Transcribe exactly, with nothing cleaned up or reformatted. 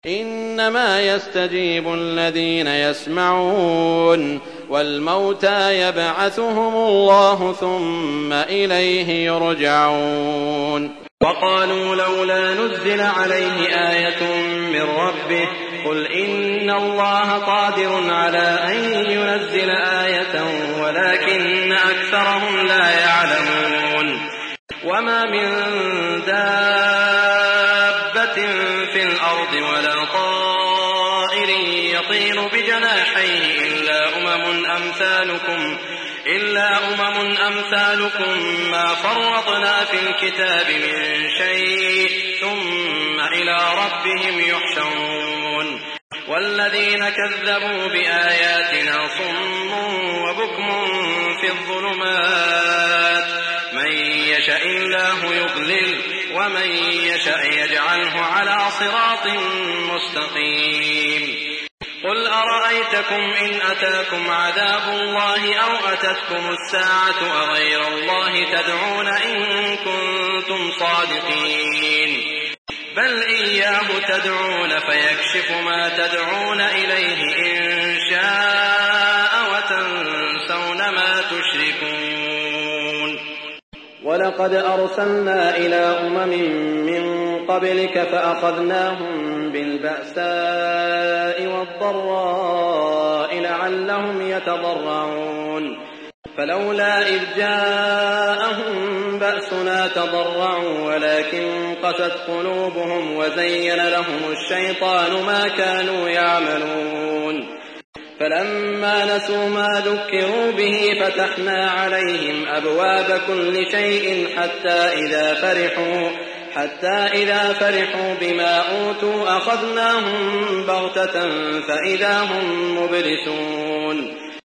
إنما يستجيب الذين يسمعون والموتى يبعثهم الله ثم إليه يرجعون. وقالوا لولا نزل عليه آية من ربه قل إن الله قادر على أن ينزل آية ولكن أكثرهم لا يعلمون. وما من دابة في الأرض ولا طائر يطير بجناحيه إلا أمم أمثالكم إلا أمم أمثالكم ما فرطنا في الكتاب من شيء ثم إلى ربهم يحشرون. والذين كذبوا بآياتنا صم وبكم في الظلمات من يشاء الله يضلل ومن يشاء يجعله على صراط مستقيم. قل أرأيتكم إن أتاكم عذاب الله أو أتتكم الساعة أغير الله تدعون إن كنتم صادقين بل إياه تدعون فيكشف ما تدعون إليه إن شاء وتنسون ما تشركون. ولقد أرسلنا إلى أمم من قبلك فأخذناهم بالبأساء والضراء لعلهم يتضرعون فلولا إذ جاءهم بأسنا تضرعوا ولكن قست قلوبهم وزين لهم الشيطان ما كانوا يعملون. فلما نسوا ما ذكروا به فتحنا عليهم أبواب كل شيء حتى إذا فرحوا حتى إذا فرحوا بما أوتوا أخذناهم بغتة فإذا هم مبلسون.